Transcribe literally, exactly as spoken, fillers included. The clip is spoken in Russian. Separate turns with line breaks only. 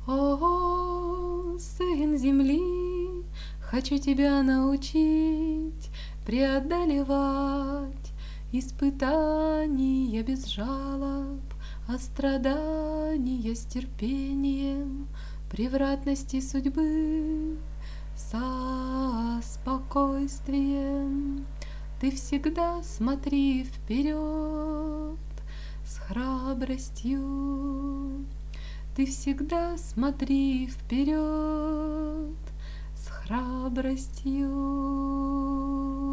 О, сын земли, хочу тебя научить преодолевать испытания без жалоб, а страдания с терпением, превратности судьбы со спокойствием. Ты всегда смотри вперед с храбростью. Ты всегда смотри вперед с храбростью.